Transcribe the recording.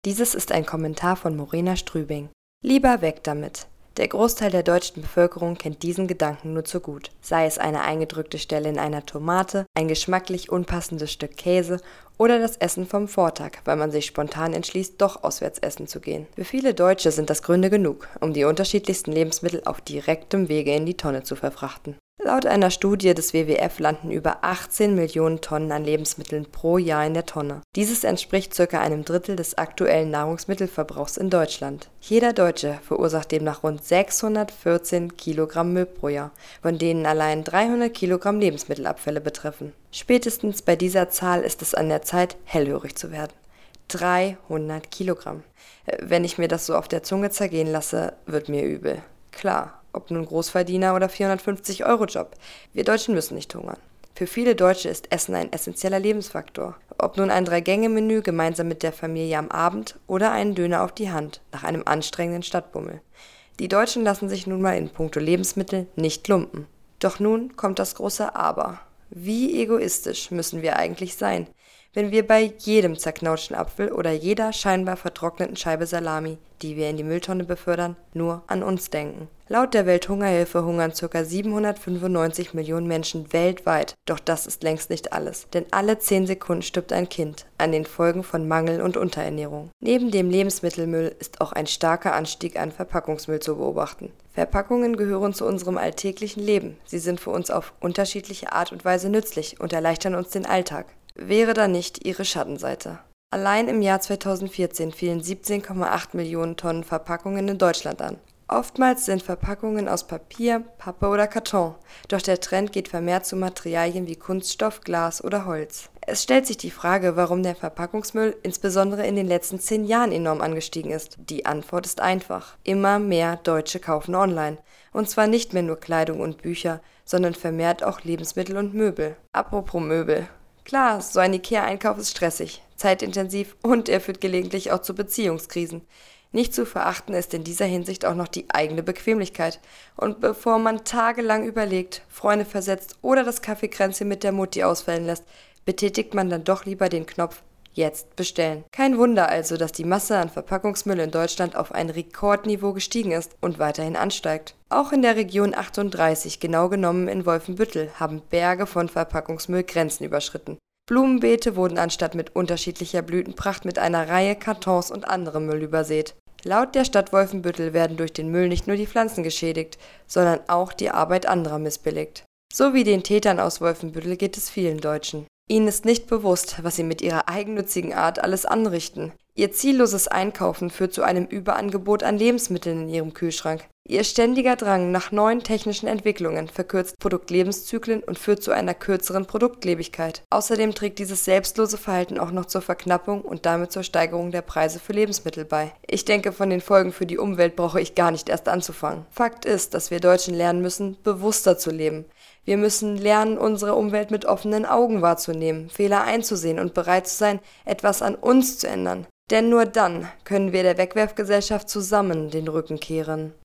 Dieses ist ein Kommentar von Morena Strübing. Lieber weg damit. Der Großteil der deutschen Bevölkerung kennt diesen Gedanken nur zu gut. Sei es eine eingedrückte Stelle in einer Tomate, ein geschmacklich unpassendes Stück Käse oder das Essen vom Vortag, weil man sich spontan entschließt, doch auswärts essen zu gehen. Für viele Deutsche sind das Gründe genug, um die unterschiedlichsten Lebensmittel auf direktem Wege in die Tonne zu verfrachten. Laut einer Studie des WWF landen über 18 Millionen Tonnen an Lebensmitteln pro Jahr in der Tonne. Dieses entspricht ca. einem Drittel des aktuellen Nahrungsmittelverbrauchs in Deutschland. Jeder Deutsche verursacht demnach rund 614 Kilogramm Müll pro Jahr, von denen allein 300 Kilogramm Lebensmittelabfälle betreffen. Spätestens bei dieser Zahl ist es an der Zeit, hellhörig zu werden. 300 Kilogramm. Wenn ich mir das so auf der Zunge zergehen lasse, wird mir übel. Klar. Ob nun Großverdiener oder 450-Euro-Job. Wir Deutschen müssen nicht hungern. Für viele Deutsche ist Essen ein essentieller Lebensfaktor. Ob nun ein 3-Gänge-Menü gemeinsam mit der Familie am Abend oder einen Döner auf die Hand nach einem anstrengenden Stadtbummel. Die Deutschen lassen sich nun mal in puncto Lebensmittel nicht lumpen. Doch nun kommt das große Aber. Wie egoistisch müssen wir eigentlich sein, wenn wir bei jedem zerknautschten Apfel oder jeder scheinbar vertrockneten Scheibe Salami, die wir in die Mülltonne befördern, nur an uns denken. Laut der Welthungerhilfe hungern ca. 795 Millionen Menschen weltweit. Doch das ist längst nicht alles, denn alle 10 Sekunden stirbt ein Kind an den Folgen von Mangel und Unterernährung. Neben dem Lebensmittelmüll ist auch ein starker Anstieg an Verpackungsmüll zu beobachten. Verpackungen gehören zu unserem alltäglichen Leben. Sie sind für uns auf unterschiedliche Art und Weise nützlich und erleichtern uns den Alltag. Wäre da nicht ihre Schattenseite. Allein im Jahr 2014 fielen 17,8 Millionen Tonnen Verpackungen in Deutschland an. Oftmals sind Verpackungen aus Papier, Pappe oder Karton, doch der Trend geht vermehrt zu Materialien wie Kunststoff, Glas oder Holz. Es stellt sich die Frage, warum der Verpackungsmüll insbesondere in den letzten 10 Jahren enorm angestiegen ist. Die Antwort ist einfach. Immer mehr Deutsche kaufen online. Und zwar nicht mehr nur Kleidung und Bücher, sondern vermehrt auch Lebensmittel und Möbel. Apropos Möbel. Klar, so ein IKEA-Einkauf ist stressig, zeitintensiv und er führt gelegentlich auch zu Beziehungskrisen. Nicht zu verachten ist in dieser Hinsicht auch noch die eigene Bequemlichkeit. Und bevor man tagelang überlegt, Freunde versetzt oder das Kaffeekränzchen mit der Mutti ausfallen lässt, betätigt man dann doch lieber den Knopf Jetzt bestellen. Kein Wunder also, dass die Masse an Verpackungsmüll in Deutschland auf ein Rekordniveau gestiegen ist und weiterhin ansteigt. Auch in der Region 38, genau genommen in Wolfenbüttel, haben Berge von Verpackungsmüll Grenzen überschritten. Blumenbeete wurden anstatt mit unterschiedlicher Blütenpracht mit einer Reihe Kartons und anderem Müll übersät. Laut der Stadt Wolfenbüttel werden durch den Müll nicht nur die Pflanzen geschädigt, sondern auch die Arbeit anderer missbilligt. So wie den Tätern aus Wolfenbüttel geht es vielen Deutschen. Ihnen ist nicht bewusst, was sie mit ihrer eigennützigen Art alles anrichten. Ihr zielloses Einkaufen führt zu einem Überangebot an Lebensmitteln in ihrem Kühlschrank. Ihr ständiger Drang nach neuen technischen Entwicklungen verkürzt Produktlebenszyklen und führt zu einer kürzeren Produktlebigkeit. Außerdem trägt dieses selbstlose Verhalten auch noch zur Verknappung und damit zur Steigerung der Preise für Lebensmittel bei. Ich denke, von den Folgen für die Umwelt brauche ich gar nicht erst anzufangen. Fakt ist, dass wir Deutschen lernen müssen, bewusster zu leben. Wir müssen lernen, unsere Umwelt mit offenen Augen wahrzunehmen, Fehler einzusehen und bereit zu sein, etwas an uns zu ändern. Denn nur dann können wir der Wegwerfgesellschaft zusammen den Rücken kehren.